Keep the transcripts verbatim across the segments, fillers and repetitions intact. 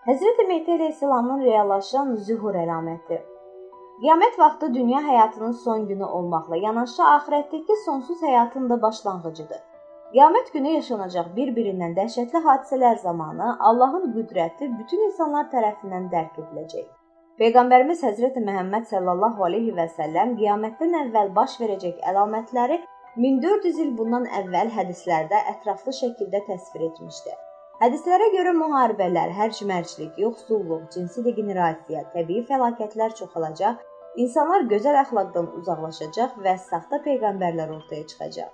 Həzrəti Mehdi əleyhissalamın reallaşan zühur əlaməti. Qiyamət vaxtı dünya həyatının son günü olmaqla yanaşı axirətdəki sonsuz həyatın da başlanğıcıdır. Qiyamət günü yaşanacaq bir-birindən dəhşətli hadisələr zamanı Allahın qüdrəti bütün insanlar tərəfindən dərk ediləcək. Peyğəmbərimiz Həzrəti Məhəmməd sallallahu aleyhi və səlləm qiyamətdən əvvəl baş verəcək əlamətləri min dörd yüz il bundan əvvəl hədislərdə ətraflı şəkildə təsvir etmişdir. Hədislərə görə müharibələr, hərc-mərclik, yoxsulluq, cinsi degenerasiya, təbii fəlakətlər çoxalacaq, insanlar gözəl əxlaqdan uzaqlaşacaq və saxta peyğəmbərlər ortaya çıxacaq.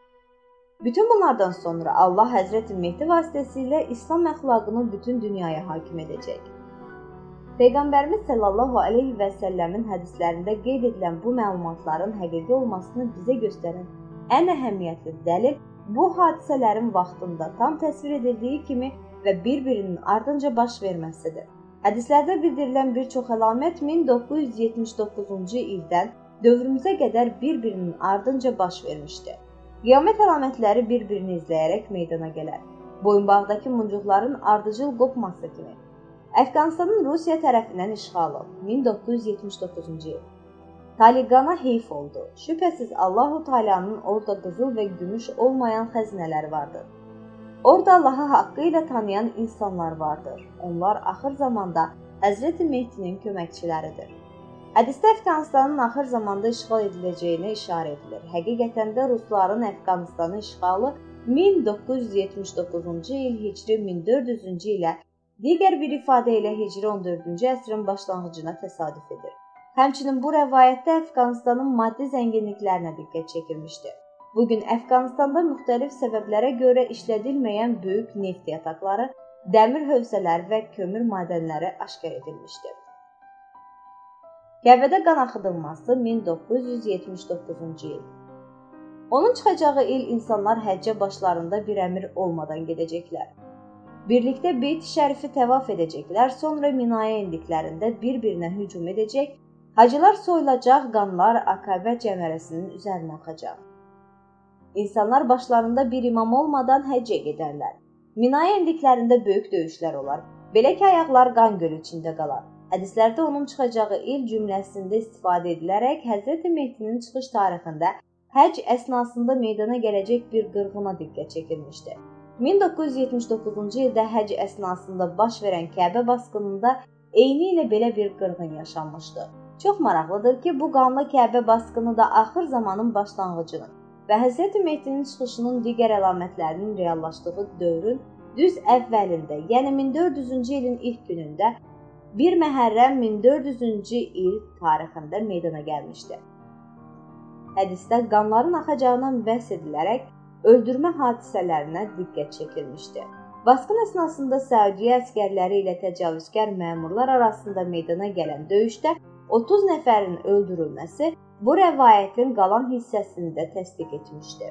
Bütün bunlardan sonra Allah Həzrəti Mehdi vasitəsilə İslam əxlaqını bütün dünyaya hakim edəcək. Peyğəmbərimiz sallallahu aleyhi və səlləmin hədislərində qeyd edilən bu məlumatların həqiqi olmasını bizə göstərən ən əhəmiyyətli dəlil bu hadisələrin vaxtında tam təsvir edildiyi kimi və bir-birinin ardınca baş verməsidir. Hədislərdə bildirilən bir çox əlamət min doqquz yüz yetmiş doqquzuncu ildən dövrümüzə qədər bir-birinin ardınca baş vermişdir. Qiyamət əlamətləri bir-birini izləyərək meydana gələr. Boyunbağdakı muncuqların ardıcıl qopması kimi. Əfqanistanın Rusiya tərəfindən işğalı min doqquz yüz yetmiş doqquzuncu il. Taliqana heyf oldu. Şübhəsiz Allahu Teala'nın orada qızıl və gümüş olmayan xəzinələri vardır. Orada Allahı haqqı ilə tanıyan insanlar vardır. Onlar axır zamanda Həzrəti Mehdinin köməkçiləridir. Hədisdə Əfqanistanın axır zamanda işğal ediləcəyinə işarə edilir. Həqiqətən də Rusların Əfqanistanı işğalı min doqquz yüz yetmiş doqquzuncu il Hicri min dörd yüzüncü ilə, digər bir ifadə ilə Hicri on dördüncü əsrin başlanğıcına təsadüf edir. Həmçinin bu rəvayətdə Əfqanistanın maddi zənginliklərinə diqqət çəkilmişdir. Bugün Əfqanistanda müxtəlif səbəblərə görə işlədilməyən böyük neft yataqları, dəmir hövzələri və kömür madənləri aşkar edilmişdir. Qəbədə qan axıdılması min doqquz yüz yetmiş doqquzuncu il. Onun çıxacağı il insanlar həccə başlarında bir əmir olmadan gedəcəklər. Birlikdə Beyt-i Şərifi təvaf edəcəklər, sonra Minaya indiklərində bir-birinə hücum edəcək, hacılar soyulacaq, qanlar Akabə cəmərəsinin üzərinə axacaq. İnsanlar başlarında bir imam olmadan həccə gedərlər. Minaya indiklərində böyük döyüşlər olar. Belə ki, ayaqlar qan gölü içində qalar. Hədislərdə onun çıxacağı il cümləsində istifadə edilərək Həzrəti Mehdinin çıxış tarixində həcc əsnasında meydana gələcək bir qırğına diqqət çəkilmişdir. min doqquz yüz yetmiş doqquzuncu ildə həcc əsnasında baş verən Kəbə basqınında eyni ilə belə bir qırğın yaşanmışdı. Çox maraqlıdır ki, bu qanlı Kəbə basqını da axır zamanın başlanğıcının və Həzrəti Mehdinin çıxışının digər əlamətlərinin reallaşdığı dövrün düz əvvəlində, yəni min dörd yüzüncü ilin ilk günündə bir Məhərrəm min dörd yüzüncü il tarixində meydana gəlmişdir. Hədisdə qanların axacağından bəhs edilərək öldürmə hadisələrinə diqqət çəkilmişdir. Basqın əsnasında Səudiyyə əsgərləri ilə təcavüzkar məmurlar arasında meydana gələn döyüşdə otuz nəfərin öldürülməsi bu rəvayətin qalan hissəsini də təsdiq etmişdir.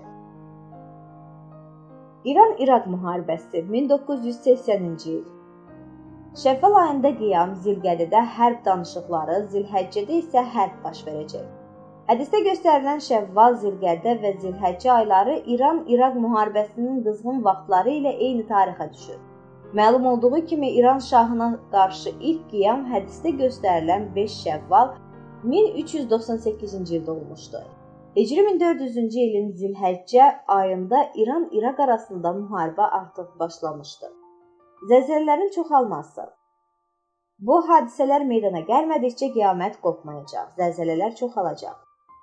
İran-İraq müharibəsi min doqquz yüz səksəninci il. Şəvval ayında qiyam, Zilqədədə hərb danışıqları, Zilhəccədə isə hərb baş verəcək. Hədisdə göstərilən Şəvval, Zilqədə və Zilhəccə ayları İran-İraq müharibəsinin qızğın vaxtları ilə eyni tarixə düşür. Məlum olduğu kimi İran şahına qarşı ilk qiyam hədisdə göstərilən beş Şəvval min üç yüz doxsan səkkizinci ildə olmuşdu. Hicri min dörd yüzüncü ilin Zilhəccə ayında İran-İraq arasında müharibə artıq başlamışdı. Zəlzələlərin çoxalması. Bu hadisələr meydana gəlmədikcə qiyamət qopmayacaq, zəlzələlər çoxalacaq.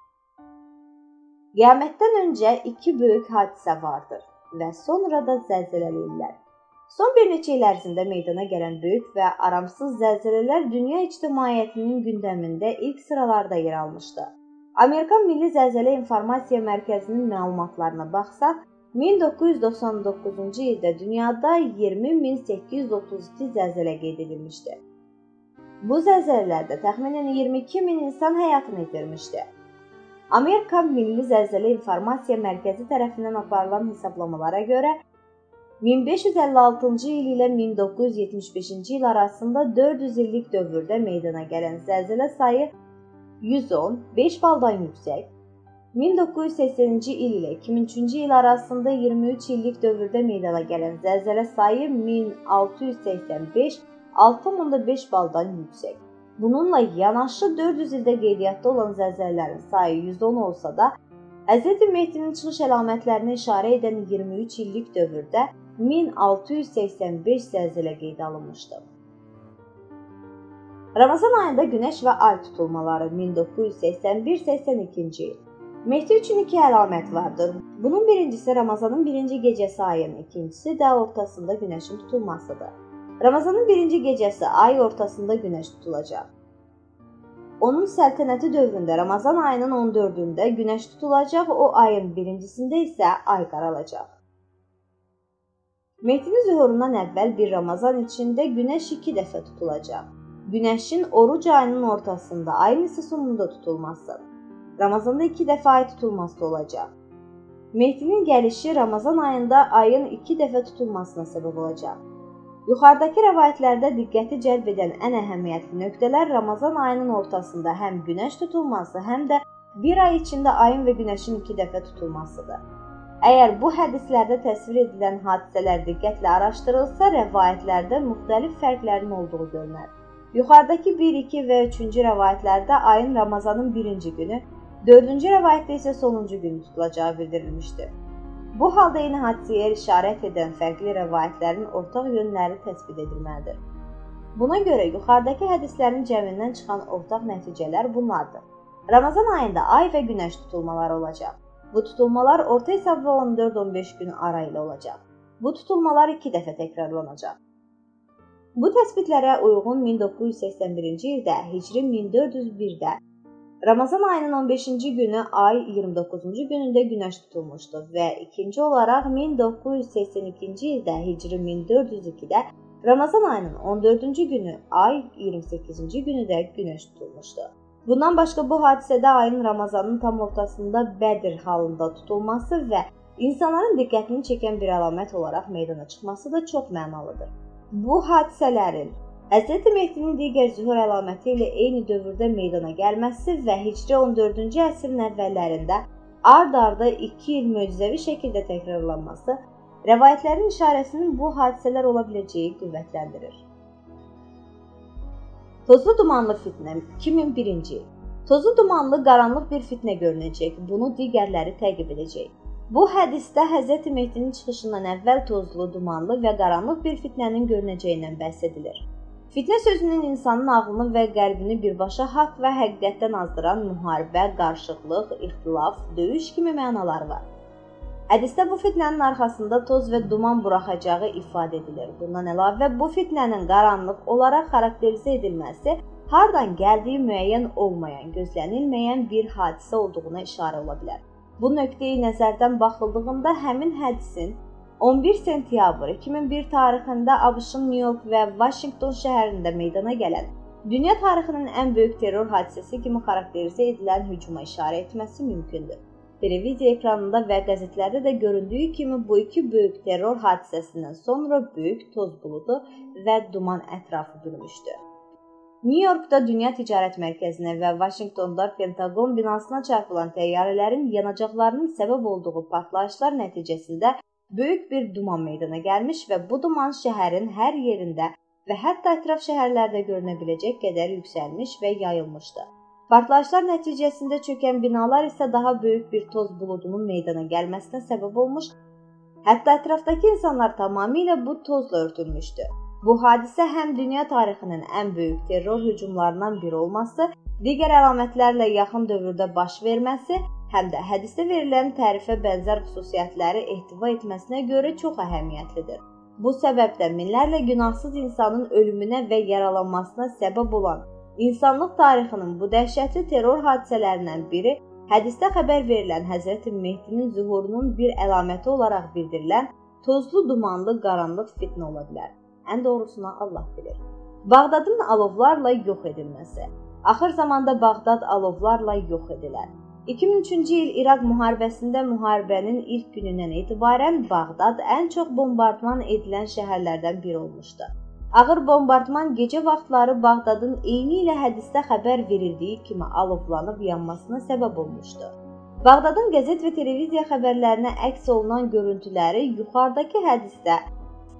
Qiyamətdən öncə iki böyük hadisə vardır və sonra da zəlzələli illər. Son bir neçə il ərzində meydana gələn böyük və aramsız zəlzələlər dünya ictimaiyyətinin gündəmində ilk sıralarda yer almışdı. Amerikan Milli Zəlzələ İnformasiya Mərkəzinin məlumatlarına baxsaq, min doqquz yüz doxsan doqquzuncu ildə dünyada iyirmi min səkkiz yüz otuz iki zəlzələ qeyd edilmişdi. Bu zəlzələlərdə təxminən iyirmi iki min insan həyatını itirmişdi. Amerika Milli Zəlzələ İnformasiya Mərkəzi tərəfindən aparılan hesablamalara görə min beş yüz əlli altıncı il ilə min doqquz yüz yetmiş beşinci il arasında dörd yüz illik dövrdə meydana gələn zəlzələ sayı yüz on, beş baldan yüksək, min doqquz yüz səksəninci il ilə iki min üçüncü il arasında iyirmi üç illik dövrdə meydana gələn zəlzələ sayı min altı yüz səksən beş, altı nöqtə beş baldan yüksək. Bununla yanaşı dörd yüz ildə qeydiyyatda olan zəlzələlərin sayı yüz on olsa da, Həzrəti Mehdinin çıxış əlamətlərinə işarə edən iyirmi üç illik dövrdə min altı yüz səksən beş zəlzələ qeydə alınmışdı. Ramazan ayında günəş və ay tutulmaları min doqquz yüz səksən bir səksən ikinci il. Mehdi üçün iki əlamət vardır. Bunun birincisi Ramazanın birinci gecəsi ayın, ikincisi də ortasında günəşin tutulmasıdır. Ramazanın birinci gecəsi ay ortasında günəş tutulacaq. Onun səltənəti dövründə Ramazan ayının on dördündə günəş tutulacaq, o ayın birincisində isə ay qaralacaq. Mehdinin zühurundan əvvəl bir Ramazan içində günəş iki dəfə tutulacaq. Günəşin oruc ayının ortasında, ayın isə sonunda tutulması. Ramazanda iki dəfə ay tutulması olacaq. Mehdinin gəlişi Ramazan ayında ayın iki dəfə tutulmasına səbəb olacaq. Yuxarıdakı rəvayətlərdə diqqəti cəlb edən ən əhəmiyyətli nöqtələr Ramazan ayının ortasında həm günəş tutulması, həm də bir ay içində ayın və günəşin iki dəfə tutulmasıdır. Əgər bu hədislərdə təsvir edilən hadisələr diqqətlə araşdırılsa, rəvayətlərdə müxtəlif fərqlərin olduğu görünər. Yuxarıdakı bir, iki və üçüncü rəvayətlərdə ayın Ramazanın birinci günü, dördüncü rəvayətdə isə sonuncu günü tutulacağı bildirilmişdir. Bu halda eyni hadisəyə işarət edən fərqli rəvayətlərin ortaq yönləri təsbit edilməlidir. Buna görə yuxarıdakı hədislərin cəmindən çıxan ortaq nəticələr bunlardır. Ramazan ayında ay və günəş tutulmaları olacaq. Bu tutulmalar orta hesabla on dörd on beş gün ara ilə olacaq. Bu tutulmalar iki dəfə təkrarlanacaq. Bu təsbitlərə uyğun min doqquz yüz səksən birinci ildə, Hicri min dörd yüz birdə Ramazan ayının on beşinci günü ay iyirmi doqquzuncu günündə günəş tutulmuşdu və ikinci olaraq min doqquz yüz səksən ikinci ildə, Hicri min dörd yüz ikidə Ramazan ayının on dördüncü günü ay iyirmi səkkizinci günü də günəş tutulmuşdu. Bundan başqa bu hadisədə ayın Ramazanın tam ortasında Bədir halında tutulması və insanların diqqətini çəkən bir əlamət olaraq meydana çıxması da çox mənalıdır. Bu hadisələrin Həzrəti Mehdinin digər zühur əlaməti ilə eyni dövrdə meydana gəlməsi və Hicri on dördüncü əsrin əvvəllərində ard-arda iki il möcüzəvi şəkildə təkrarlanması rəvayətlərin işarəsinin bu hadisələr ola biləcəyi qüvvətləndirir. Tozlu dumanlı fitnə iki min birinci il. Tozlu dumanlı qaranlıq bir fitnə görünəcək, bunu digərləri təqib edəcək. Bu hədisdə Həzrəti Mehdinin çıxışından əvvəl tozlu, dumanlı və qaranlıq bir fitnənin görünəcəyindən bəhs edilir. Fitnə sözünün insanın ağlını və qəlbini birbaşa haqq və həqiqətdən azdıran müharibə, qarışıqlıq, ixtilaf, döyüş kimi mənaları var. Hədisdə bu fitnənin arxasında toz və duman buraxacağı ifadə edilir. Bundan əlavə bu fitnənin qaranlıq olaraq xarakterizə edilməsi hardan gəldiyi müəyyən olmayan, gözlənilməyən bir hadisə olduğuna işarə ola bilər. Bu nöqteyi nəzərdən baxıldığında həmin hədisin on bir sentyabr iki min bir tarixində ABŞ-ın New York və Washington şəhərində meydana gələn, dünya tarixinin ən böyük terror hadisəsi kimi xarakterizə edilən hücuma işarə etməsi mümkündür. Televiziya ekranında və qəzetlərdə də göründüyü kimi bu iki böyük terror hadisəsindən sonra böyük toz buludu və duman ətrafı bürümüşdü. New Yorkda Dünya Ticarət Mərkəzinə və Washingtonda Pentagon binasına çarpılan təyyarələrin yanacaqlarının səbəb olduğu partlayışlar nəticəsində böyük bir duman meydana gəlmiş və bu duman şəhərin hər yerində və hətta ətraf şəhərlərdə görünə biləcək qədər yüksəlmiş və yayılmışdı. Partlayışlar nəticəsində çökən binalar isə daha böyük bir toz buludunun meydana gəlməsinə səbəb olmuş, hətta ətrafdakı insanlar tamamilə bu tozla örtülmüşdü. Bu hadisə həm dünya tarixinin ən böyük terror hücumlarından biri olması, digər əlamətlərlə yaxın dövrdə baş verməsi, həm də hədisdə verilən tərifə bənzər xüsusiyyətləri ehtiva etməsinə görə çox əhəmiyyətlidir. Bu səbəbdən minlərlə günahsız insanın ölümünə və yaralanmasına səbəb olan insanlıq tarixinin bu dəhşətli terror hadisələrindən biri hədisdə xəbər verilən Həzrəti Mehdinin zühurunun bir əlaməti olaraq bildirilən tozlu, dumanlı, qaranlıq fitnə ola bilər. Ən doğrusunu Allah bilir. Bağdadın alovlarla yox edilməsi. Axır zamanda Bağdad alovlarla yox edilər. iki min üçüncü il İraq müharibəsində müharibənin ilk günündən etibarən Bağdad ən çox bombardman edilən şəhərlərdən biri olmuşdu. Ağır bombardman gecə vaxtları Bağdadın eyni ilə hədisdə xəbər verildiyi kimi alovlanıb yanmasına səbəb olmuşdu. Bağdadın qəzet və televiziya xəbərlərinə əks olunan görüntüləri yuxarıdakı hədisdə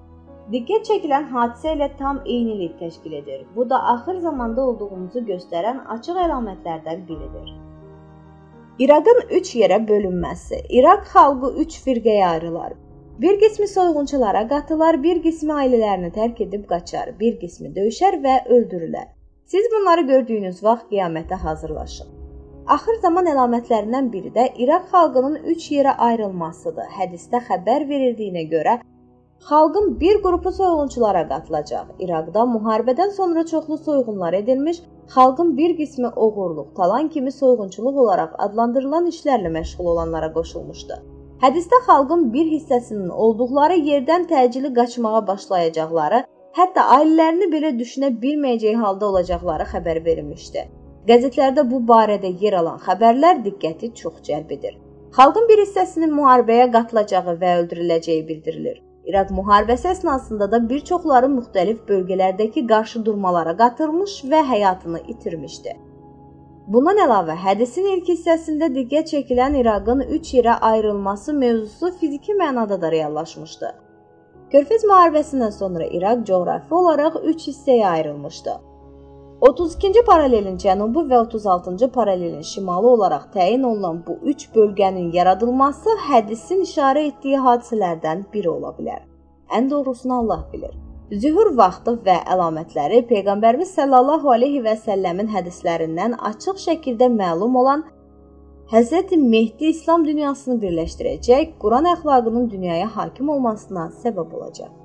Diqqət çəkilən hadisə ilə tam eynilik təşkil edir. Bu da axır zamanda olduğumuzu göstərən açıq əlamətlərdən biridir. İraqın üç yerə bölünməsi. İraq xalqı üç firqəyə ayrılar. Bir qismi soyğunçulara qatılar, bir qismi ailələrini tərk edib qaçar, bir qismi döyüşər və öldürülər. Siz bunları gördüyünüz vaxt qiyamətə hazırlaşın. Axır zaman əlamətlərindən biri də İraq xalqının üç yerə ayrılmasıdır. Hədisdə xəbər verildiyinə görə xalqın bir qrupu soyğunçulara qatılacaq. İraqda müharibədən sonra çoxlu soyğunlar edilmiş, xalqın bir qismi oğurluq, talan kimi soyğunçuluq olaraq adlandırılan işlərlə məşğul olanlara qoşulmuşdu. Hədisdə xalqın bir hissəsinin olduqları yerdən təcili qaçmağa başlayacaqları, hətta ailələrini belə düşünə bilməyəcəyi halda olacaqları xəbər verilmişdi. Qəzetlərdə bu barədə yer alan xəbərlər diqqəti çox cəlb edir. Xalqın bir hissəsinin müharibəyə qatılacağı və öldürüləcəyi bildirilir. İraq müharibəsi əsnasında da bir çoxları müxtəlif bölgələrdəki qarşıdurmalara qatılmış və həyatını itirmişdi. Bundan əlavə, hədisin ilk hissəsində diqqət çəkilən İraqın üç yerə ayrılması mövzusu fiziki mənada da reallaşmışdı. Körfəz müharibəsindən sonra İraq coğrafi olaraq üç hissəyə ayrılmışdı. otuz ikinci paralelin cənubu və otuz altıncı paralelin şimalı olaraq təyin olunan bu üç bölgənin yaradılması hədisin işarə etdiyi hadisələrdən biri ola bilər. Ən doğrusunu Allah bilir. Zühur vaxtı və əlamətləri Peyğəmbərimiz sallallahu aleyhi və səlləmin hədislərindən açıq şəkildə məlum olan Həzrəti Mehdi İslam dünyasını birləşdirəcək, Quran əxlaqının dünyaya hakim olmasına səbəb olacaq.